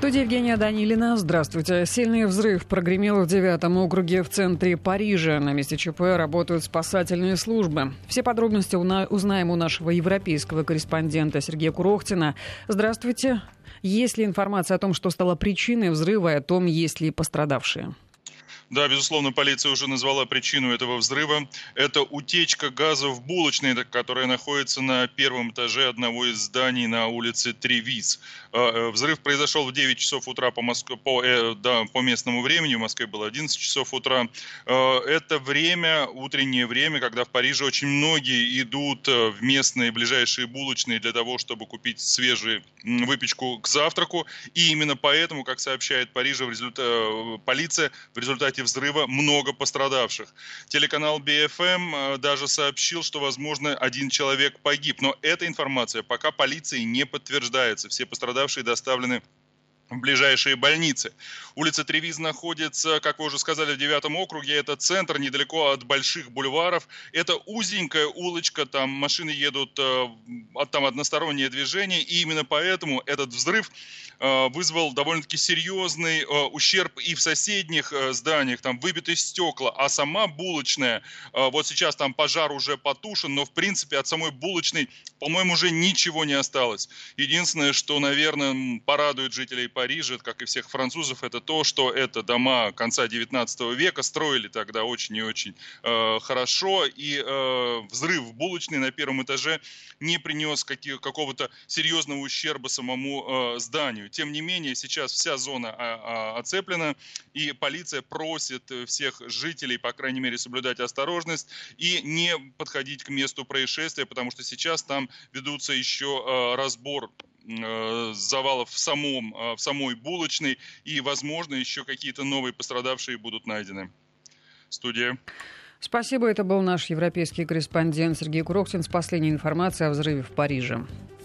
студии Евгения Данилина. Здравствуйте. Сильный взрыв прогремел в 9-м округе в центре Парижа. На месте ЧП работают спасательные службы. Все подробности узнаем у нашего европейского корреспондента Сергея Курохтина. Здравствуйте. Есть ли информация о том, что стало причиной взрыва, и о том, есть ли пострадавшие? Да, безусловно, полиция уже назвала причину этого взрыва. Это утечка газа в булочной, которая находится на первом этаже одного из зданий на улице Тревиз. Взрыв произошел в 9 часов утра по местному времени. В Москве было 11 часов утра. Это время, утреннее время, когда в Париже очень многие идут в местные ближайшие булочные для того, чтобы купить свежую выпечку к завтраку. И именно поэтому, как сообщает полиция, в результате взрыва много пострадавших. Телеканал BFM даже сообщил, что, возможно, один человек погиб. Но эта информация пока полицией не подтверждается. Все пострадавшие доставлены в ближайшие больницы. Улица Тревиз находится, как вы уже сказали, в 9-м округе. Это центр, недалеко от больших бульваров. Это узенькая улочка, там машины едут, там одностороннее движение. И именно поэтому этот взрыв вызвал довольно-таки серьезный ущерб и в соседних зданиях. Там выбиты стекла, а сама булочная, вот сейчас там пожар уже потушен, но в принципе от самой булочной, по-моему, уже ничего не осталось. Единственное, что, наверное, порадует жителей Парижа, как и всех французов, это то, что это дома конца 19 века, строили тогда очень и очень хорошо, и взрыв в булочной на первом этаже не принес какого-то серьезного ущерба самому зданию. Тем не менее, сейчас вся зона оцеплена, и полиция просит всех жителей, по крайней мере, соблюдать осторожность и не подходить к месту происшествия, потому что сейчас там ведутся еще разбор завалов в самой булочной, и, возможно, еще какие-то новые пострадавшие будут найдены. Студия. Спасибо. Это был наш европейский корреспондент Сергей Курохтин с последней информацией о взрыве в Париже.